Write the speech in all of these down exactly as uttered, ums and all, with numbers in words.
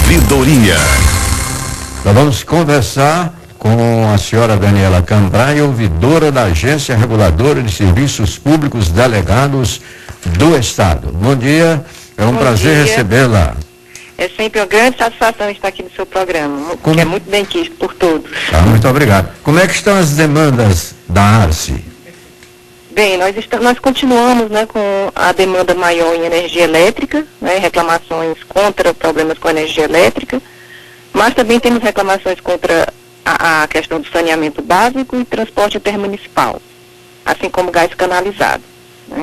Ouvidoria. Nós vamos conversar com a senhora Daniela Cambrai, ouvidora da Agência Reguladora de Serviços Públicos Delegados do Estado. Bom dia, é um Bom prazer dia. recebê-la. É sempre uma grande satisfação estar aqui no seu programa, Como... que é muito bem quisto por todos. Ah, muito obrigado. Como é que estão as demandas da ARCE? Bem, nós, estamos, nós continuamos, né, com a demanda maior em energia elétrica, né, reclamações contra problemas com a energia elétrica, mas também temos reclamações contra a, a questão do saneamento básico e transporte intermunicipal, assim como gás canalizado, né.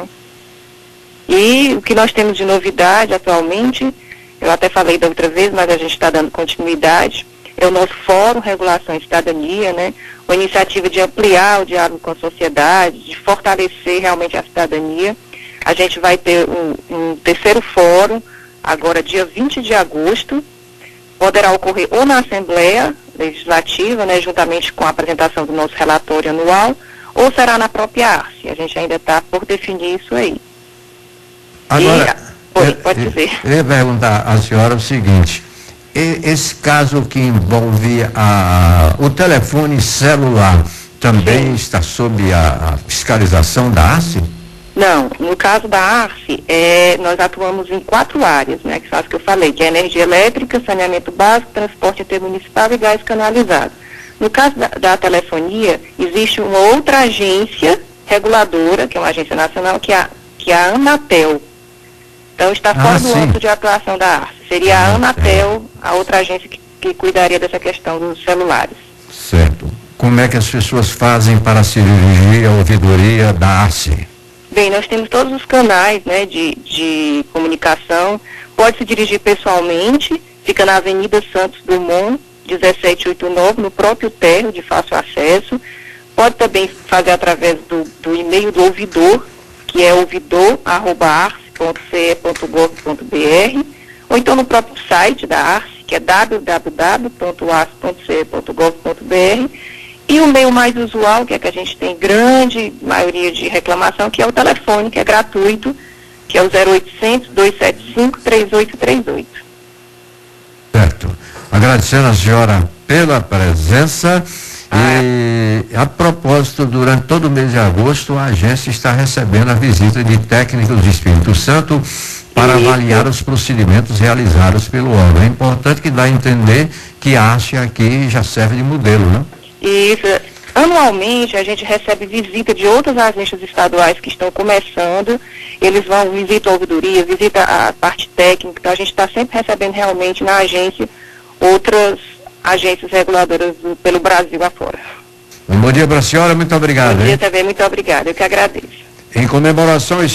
E o que nós temos de novidade atualmente, eu até falei da outra vez, mas a gente está dando continuidade, é o nosso Fórum Regulação e Cidadania, né? Uma iniciativa de ampliar o diálogo com a sociedade, de fortalecer realmente a cidadania. A gente vai ter um, um terceiro fórum, agora dia vinte de agosto, poderá ocorrer ou na Assembleia Legislativa, né, juntamente com a apresentação do nosso relatório anual, ou será na própria ARCE. A gente ainda está por definir isso aí. Agora, e, oi, pode eu, dizer. Eu ia perguntar à senhora o seguinte, esse caso que envolve a, o telefone celular também Sim. está sob a, a fiscalização da ARCE? Não, no caso da ARCE, é, nós atuamos em quatro áreas, né, que são as que eu falei, que é energia elétrica, saneamento básico, transporte intermunicipal e gás canalizado. No caso da, da telefonia, existe uma outra agência reguladora, que é uma agência nacional, que é a, que é a Anatel. Então está fora ah, do âmbito de atuação da ARCE. Seria a Anatel, a outra agência que, que cuidaria dessa questão dos celulares. Certo. Como é que as pessoas fazem para se dirigir à ouvidoria da ARCE? Bem, nós temos todos os canais, né, de, de comunicação. Pode se dirigir pessoalmente, fica na Avenida Santos Dumont, dezessete oitenta e nove, no próprio térreo, de fácil acesso. Pode também fazer através do, do e-mail do ouvidor, que é ouvidor arroba arce ponto c e ponto gov ponto b r, ou então no próprio site da ARCE, que é w w w ponto arce ponto c e ponto gov ponto b r, e o meio mais usual, que é que a gente tem grande maioria de reclamação, que é o telefone, que é gratuito, que é o zero oitocentos, dois sete cinco, três oito três oito. Certo. Agradecendo a senhora pela presença. Ah, e a propósito, durante todo o mês de agosto, a agência está recebendo a visita de técnicos do Espírito Santo para Isso. avaliar os procedimentos realizados pelo órgão. É importante que dá a entender que a ARCE aqui já serve de modelo, né? Isso. Anualmente a gente recebe visita de outras agências estaduais que estão começando, eles vão, visitam a ouvidoria, visitam a parte técnica, então a gente está sempre recebendo realmente na agência outras agências reguladoras do, pelo Brasil afora. Um bom dia para a senhora, muito obrigado. Bom dia hein? também, muito obrigada, eu que agradeço. Em comemoração a esse